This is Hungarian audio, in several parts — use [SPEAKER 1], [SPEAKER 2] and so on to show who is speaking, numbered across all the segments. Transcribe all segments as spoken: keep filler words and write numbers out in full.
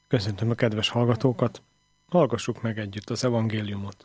[SPEAKER 1] Köszöntöm a kedves hallgatókat, hallgassuk meg együtt az evangéliumot.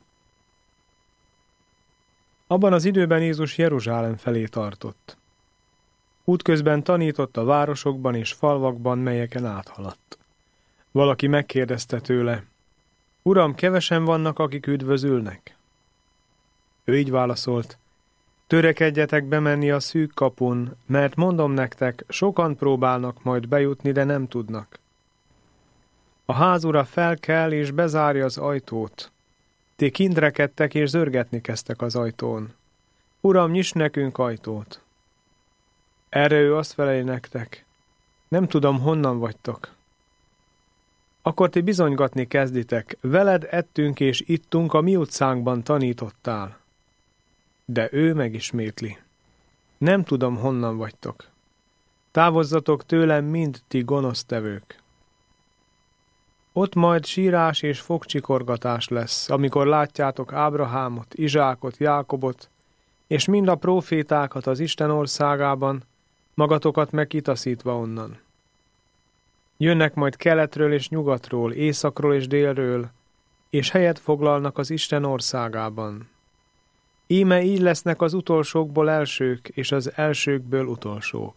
[SPEAKER 1] Abban az időben Jézus Jeruzsálem felé tartott. Útközben tanított a városokban és falvakban, melyeken áthaladt. Valaki megkérdezte tőle, Uram, kevesen vannak, akik üdvözülnek? Ő így válaszolt, törekedjetek bemenni a szűk kapun, mert mondom nektek, sokan próbálnak majd bejutni, de nem tudnak. A házura felkel és bezárja az ajtót. Ti kint rekedtek és zörgetni kezdtek az ajtón. Uram, nyiss nekünk ajtót. Erre ő azt feleli nektek, nem tudom, honnan vagytok. Akkor ti bizonygatni kezditek, veled ettünk és ittunk, a mi utcánkban tanítottál. De ő megismétli, nem tudom, honnan vagytok. Távozzatok tőlem, mind ti gonosztevők. Ott majd sírás és fogcsikorgatás lesz, amikor látjátok Ábrahámot, Izsákot, Jákobot, és mind a prófétákat az Isten országában, magatokat meg kitaszítva onnan. Jönnek majd keletről és nyugatról, északról és délről, és helyet foglalnak az Isten országában. Íme így lesznek az utolsókból elsők, és az elsőkből utolsók.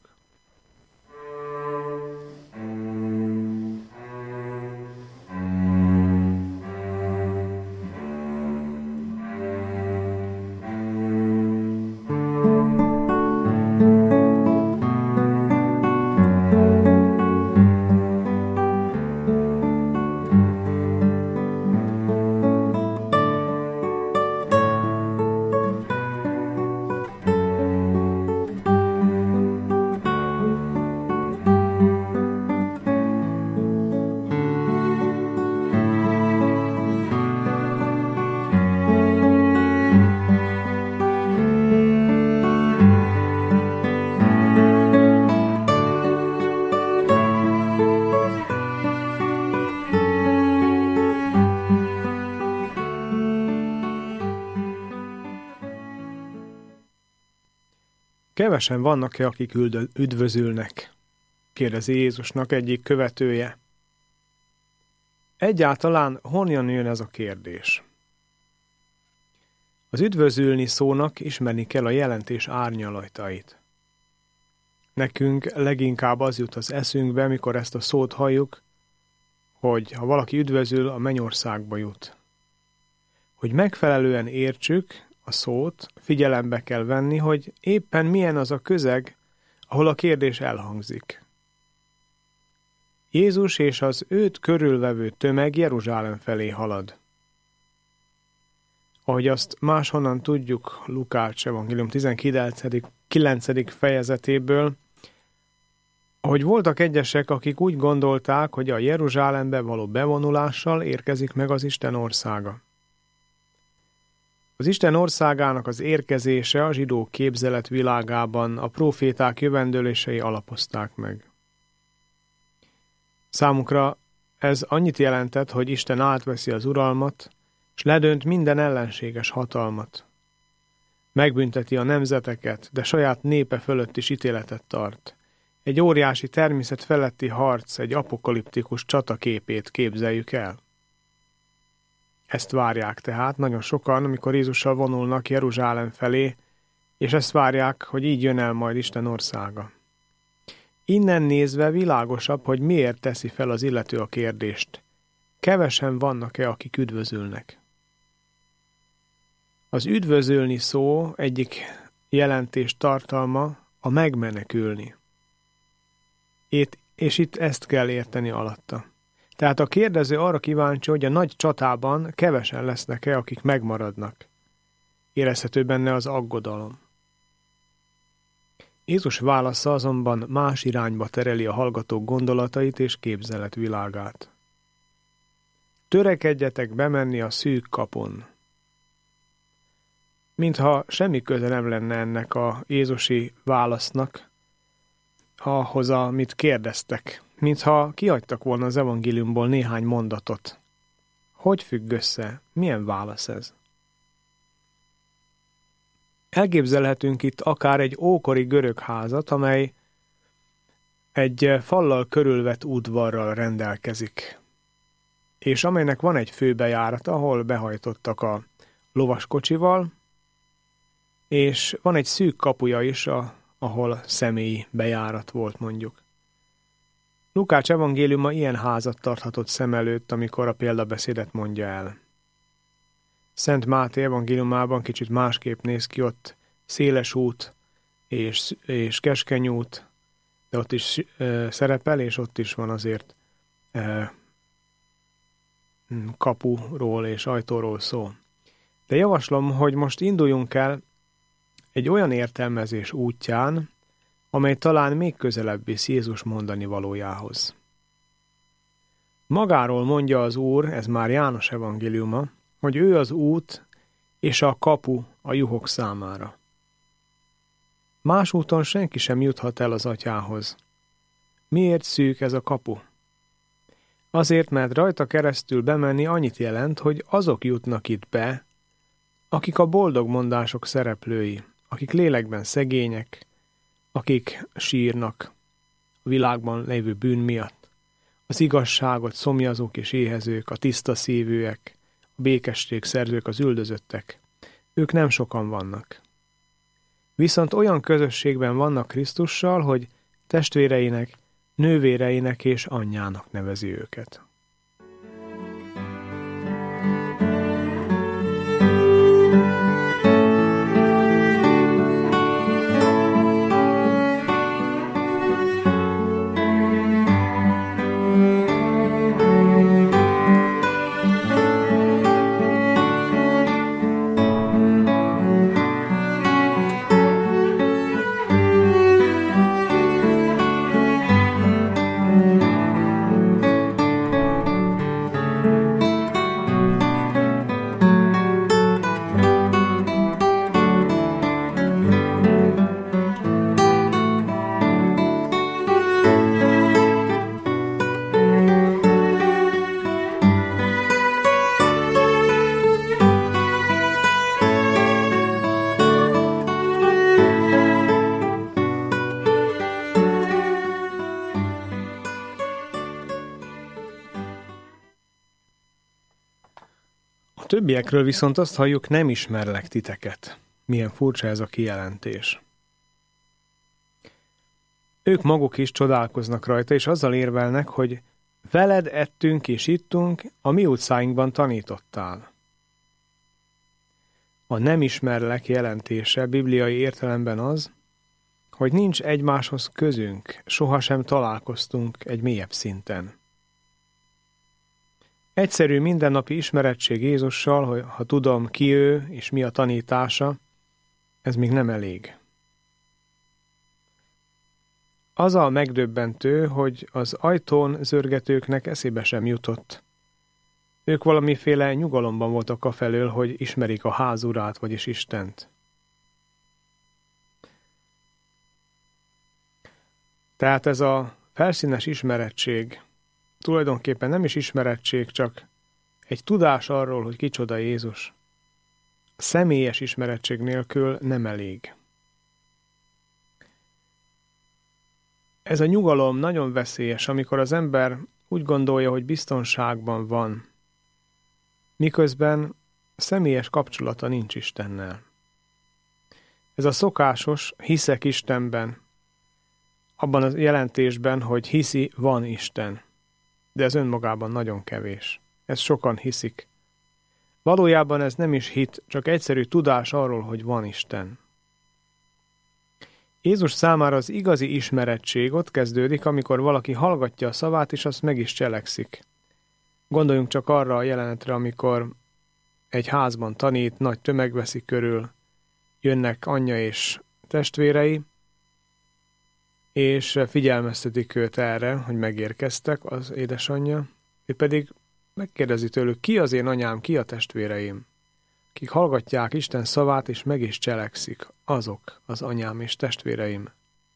[SPEAKER 1] Kevesen vannak-e, akik üdvözülnek? Kérdezi Jézusnak egyik követője. Egyáltalán honnan jön ez a kérdés? Az üdvözülni szónak ismerni kell a jelentés árnyalatait. Nekünk leginkább az jut az eszünkbe, mikor ezt a szót halljuk, hogy ha valaki üdvözül, a mennyországba jut. Hogy megfelelően értsük a szót, figyelembe kell venni, hogy éppen milyen az a közeg, ahol a kérdés elhangzik. Jézus és az őt körülvevő tömeg Jeruzsálem felé halad. Ahogy azt máshonnan tudjuk Lukács evangélium tizenkilencedik fejezetéből, ahogy voltak egyesek, akik úgy gondolták, hogy a Jeruzsálembe való bevonulással érkezik meg az Isten országa. Az Isten országának az érkezése a zsidó képzelet világában a próféták jövendőlései alapozták meg. Számukra ez annyit jelentett, hogy Isten átveszi az uralmat, és ledönt minden ellenséges hatalmat. Megbünteti a nemzeteket, de saját népe fölött is ítéletet tart. Egy óriási természet feletti harc, egy apokaliptikus csataképét képzeljük el. Ezt várják tehát nagyon sokan, amikor Jézussal vonulnak Jeruzsálem felé, és ezt várják, hogy így jön el majd Isten országa. Innen nézve világosabb, hogy miért teszi fel az illető a kérdést. Kevesen vannak-e, akik üdvözülnek? Az üdvözölni szó egyik jelentés tartalma a megmenekülni. Itt, és itt ezt kell érteni alatta. Tehát a kérdező arra kíváncsi, hogy a nagy csatában kevesen lesznek-e, akik megmaradnak. Érezhető benne az aggodalom. Jézus válasza azonban más irányba tereli a hallgatók gondolatait és képzeletvilágát. Törekedjetek bemenni a szűk kapun. Mintha semmi köze nem lenne ennek a jézusi válasznak, ahhoz, amit kérdeztek. Mintha kihagytak volna az evangéliumból néhány mondatot. Hogy függ össze? Milyen válasz ez? Elképzelhetünk itt akár egy ókori görög házat, amely egy fallal körülvett udvarral rendelkezik. és amelynek van egy főbejárat, ahol behajtottak a lovaskocsival, és van egy szűk kapuja is, a, ahol személyi bejárat volt mondjuk. Lukács evangéliuma ilyen házat tarthatott szem előtt, amikor a példabeszédet mondja el. Szent Máté evangéliumában kicsit másképp néz ki, ott széles út és, és keskeny út, de ott is e, szerepel, és ott is van azért e, kapuról és ajtóról szó. De javaslom, hogy most induljunk el egy olyan értelmezés útján, amely talán még közelebb visz Jézus mondani valójához. Magáról mondja az Úr, ez már János evangéliuma, hogy ő az út és a kapu a juhok számára. Más úton senki sem juthat el az atyához. Miért szűk ez a kapu? Azért, mert rajta keresztül bemenni annyit jelent, hogy azok jutnak itt be, akik a boldog mondások szereplői, akik lélekben szegények, akik sírnak a világban lévő bűn miatt, az igazságot szomjazók és éhezők, a tiszta szívűek, a békesség szerzők, az üldözöttek. Ők nem sokan vannak. Viszont olyan közösségben vannak Krisztussal, hogy testvéreinek, nővéreinek és anyjának nevezi őket. A többiekről viszont azt halljuk, nem ismerlek titeket. Milyen furcsa ez a kijelentés. Ők maguk is csodálkoznak rajta, és azzal érvelnek, hogy veled ettünk és ittunk, a mi utcáinkban tanítottál. A nem ismerlek jelentése bibliai értelemben az, hogy nincs egymáshoz közünk, sohasem találkoztunk egy mélyebb szinten. Egyszerű mindennapi ismerettség Jézussal, hogy ha tudom ki ő és mi a tanítása, ez még nem elég. Az a megdöbbentő, hogy az ajtón zörgetőknek eszébe sem jutott. Ők valamiféle nyugalomban voltak afelől, hogy ismerik a ház urát, vagyis Istent. Tehát ez a felszínes ismerettség tulajdonképpen nem is ismerettség, csak egy tudás arról, hogy kicsoda Jézus. A személyes ismerettség nélkül nem elég. Ez a nyugalom nagyon veszélyes, amikor az ember úgy gondolja, hogy biztonságban van, miközben személyes kapcsolata nincs Istennel. Ez a szokásos, hiszek Istenben, abban a jelentésben, hogy hiszi, van Isten. De ez önmagában nagyon kevés. Ezt sokan hiszik. Valójában ez nem is hit, csak egyszerű tudás arról, hogy van Isten. Jézus számára az igazi ismerettség ott kezdődik, amikor valaki hallgatja a szavát, és azt meg is cselekszik. Gondoljunk csak arra a jelenetre, amikor egy házban tanít, nagy tömeg veszi körül, jönnek anyja és testvérei, és figyelmeztetik őt erre, hogy megérkeztek az édesanyja, ő pedig megkérdezi tőlük, ki az én anyám, ki a testvéreim, akik hallgatják Isten szavát, és meg is cselekszik, azok az anyám és testvéreim.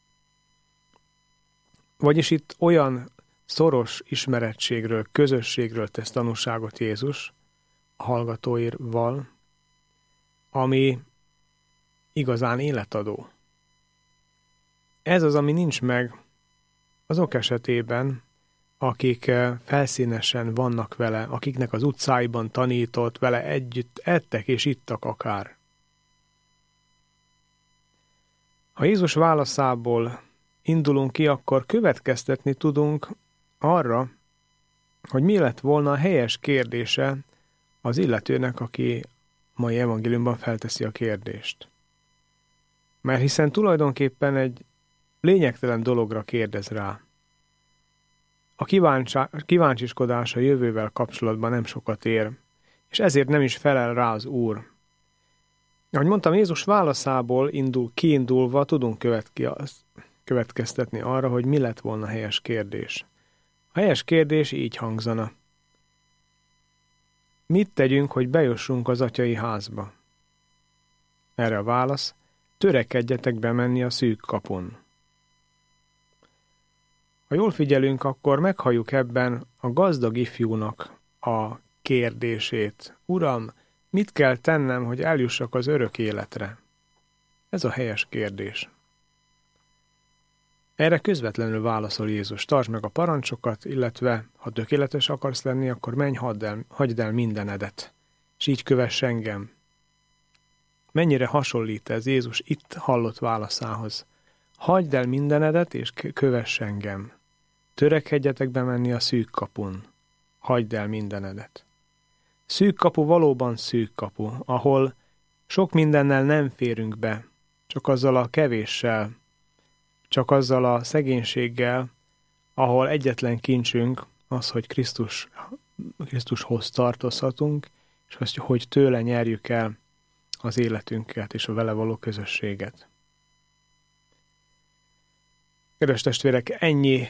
[SPEAKER 1] Vagyis itt olyan szoros ismerettségről, közösségről tesz tanúságot Jézus a hallgatóival, ami igazán életadó. Ez az, ami nincs meg azok esetében, akik felszínesen vannak vele, akiknek az utcáiban tanított, vele együtt ettek és ittak akár. Ha Jézus válaszából indulunk ki, akkor következtetni tudunk arra, hogy mi lett volna a helyes kérdése az illetőnek, aki mai evangéliumban felteszi a kérdést. Mert hiszen tulajdonképpen egy lényegtelen dologra kérdez rá. A kíváncsiskodás a jövővel kapcsolatban nem sokat ér, és ezért nem is felel rá az Úr. Ahogy mondtam, Jézus válaszából indul, kiindulva tudunk követki, következtetni arra, hogy mi lett volna a helyes kérdés. A helyes kérdés így hangzana. Mit tegyünk, hogy bejussunk az atyai házba? Erre a válasz, törekedjetek bemenni a szűk kapun. Ha jól figyelünk, akkor meghalljuk ebben a gazdag ifjúnak a kérdését. Uram, mit kell tennem, hogy eljussak az örök életre? Ez a helyes kérdés. Erre közvetlenül válaszol Jézus, tartsd meg a parancsokat, illetve, ha tökéletes akarsz lenni, akkor menj, hagyd el, hagyd el mindenedet, és így kövess engem. Mennyire hasonlít ez Jézus itt hallott válaszához? Hagyd el mindenedet, és kövess engem. Törekedjetek bemenni a szűk kapun. Hagyd el mindenedet. Szűk kapu valóban szűk kapu, ahol sok mindennel nem férünk be, csak azzal a kevéssel, csak azzal a szegénységgel, ahol egyetlen kincsünk az, hogy Krisztus, Krisztushoz tartozhatunk, és azt, hogy tőle nyerjük el az életünket és a vele való közösséget. Kedves testvérek, ennyi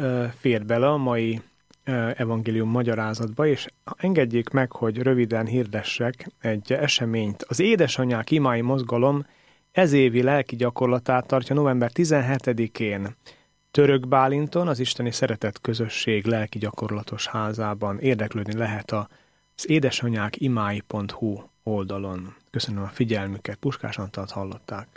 [SPEAKER 1] fér bele a mai evangélium magyarázatba, és engedjék meg, hogy röviden hirdessek egy eseményt. Az Édesanyák Imái Mozgalom ezévi lelki gyakorlatát tartja november tizenhetedikén Török Bálinton, az Isteni Szeretet Közösség lelki gyakorlatos házában. Érdeklődni lehet az édesanyák imái pont hu oldalon. Köszönöm a figyelmüket, Puskás Antalt hallották.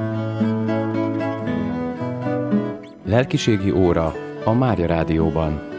[SPEAKER 2] Lelkiségi óra a Mária Rádióban.